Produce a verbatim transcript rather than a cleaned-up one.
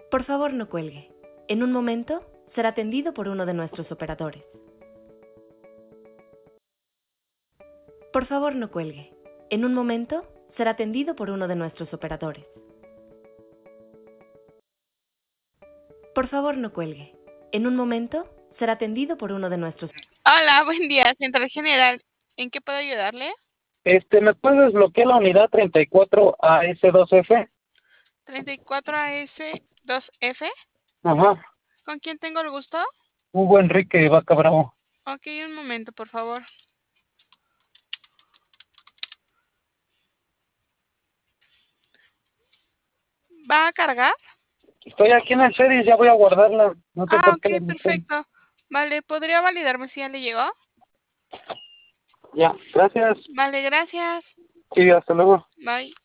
Por favor, no cuelgue. En un momento será atendido por uno de nuestros operadores. Por favor, no cuelgue. En un momento será atendido por uno de nuestros operadores. Por favor, no cuelgue. En un momento será atendido por uno de nuestros... Hola, buen día, Central General. ¿En qué puedo ayudarle? Este, ¿me puedes desbloquear la unidad treinta y cuatro A S dos F? treinta y cuatro A S dos F. Ajá. ¿Con quién tengo el gusto? Hugo Enrique Vaca Bravo. Ok, un momento, por favor. ¿Va a cargar? Estoy aquí en el series, ya voy a guardarla. No sé Ah, por qué ok, la metí. perfecto. Vale, ¿podría validarme si ya le llegó? Ya, gracias. Vale, gracias. Sí, hasta luego. Bye.